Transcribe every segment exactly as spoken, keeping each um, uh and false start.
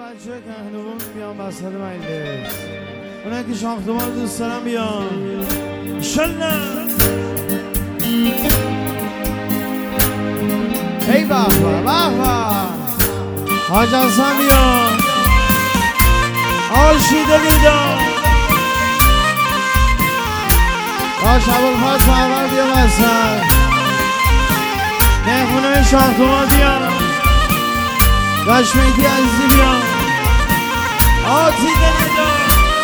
بچه کهنوان بیان بسط مجلس، اونه که شاختمان دوست دارم بیان انشالله. ای بابا بابا حاج حسن بیان آشیده بیدان باش ابوالفضل فرور بیان بسط مهمونه شاختمان بیان داشت میدی عزیزی بیان آتی دلیدان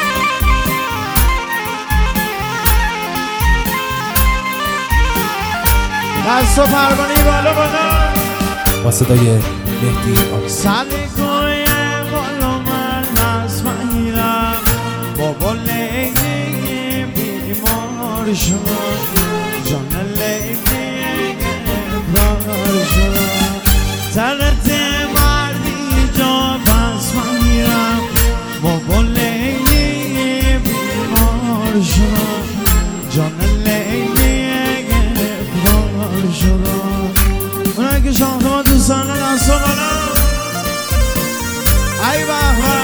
دست و پروانی بالا بالا با صدای مهدی آقا سلی کوی بالا من دست میرم بابا لیلی بیمار شد جان لیلی ابرار شد سرت مردی جا بس میرم بابا لیلی بیمار شد جان لیلی ابرار شد. اونایی که شاختمان دوستانه دست و بالا ای بابا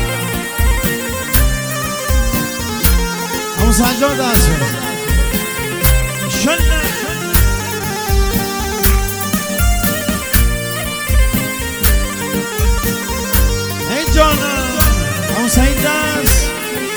همون سنجاد دست بزن شله ای جانم همون سعید دست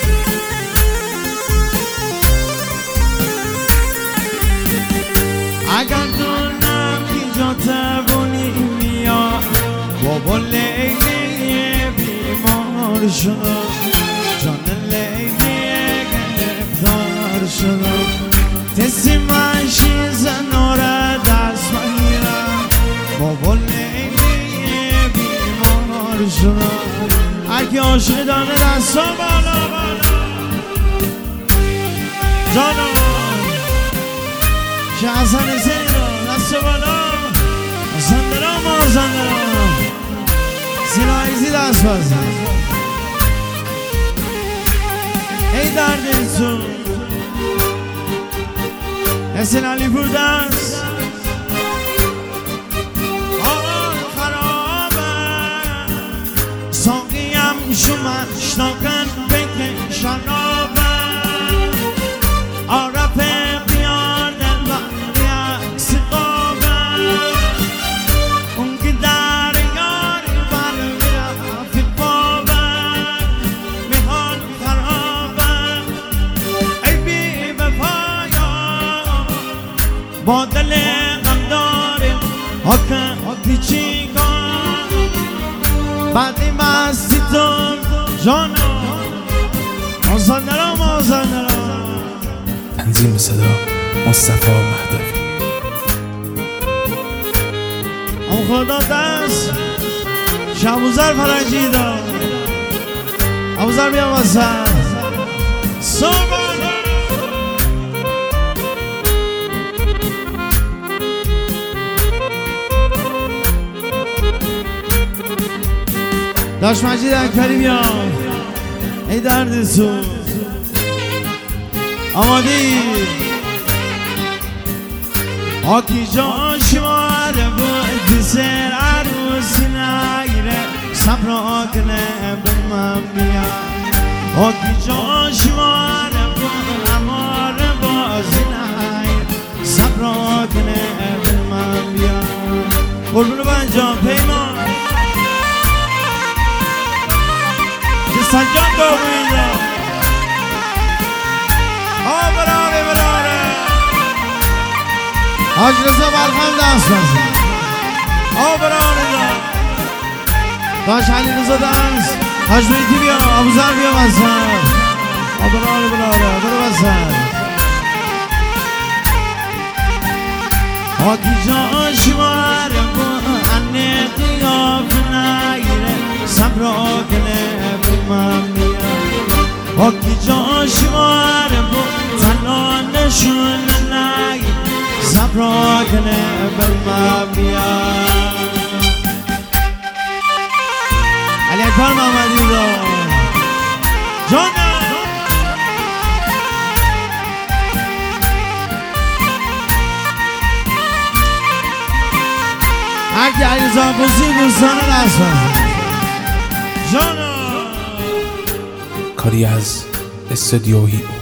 اگر دونم که جا تبونی میاد بابا لیلی بیمار شد جان لیلی گرفتار شد تسی منشی زناره دست میرم بابا لیلی بیمار شد. هرکی عاشق دانه دست و بالا بالا جانم که حسن زیرا دست و بالا زندرام و زندرام سینایزی دست بازی ای درد تو حسن علی پور دست آن خرابه ساقیم شما اشتاقن بکن شنابه عرب بیار دل و عکس قابه اون که در یاری بر میرفی بابه میهان خرابه ای بی بفایا با دل غم داریم حکم حکی چی کن بعدی مستی تو جانم مازندرام مازندرام تنظیم صدا مصطفی مهدوی اون خدا دست شبوزر فرنجی دار ابوذر بیام وسط صبح داشت مجید اکبری بیام ای درد تو آمادی آکی جان شماره بود سر عروسی نگیره صبر آکنه به من بیام آکی جان شماره بود اماره بازی نگیره صبر آکنه به من بیام قربون بنجام پیمان که سنجان دومیده آه براره براره حاج رضا برخم دست بزن آه براره دا داشت علی رضا دست حاج میتی بیا ابوذر بیا بزن آه براره براره برو بزن آکی جان شماره با انه قیاف نگیره صبر آکنه به من بیان آکی جان شماره با تنها نشونه نگیره صبر آکنه به من بیان علی اکبر محمدی دار جانم هرکی علیرضا قصی دوستانه دست بزن کاری از استودیوی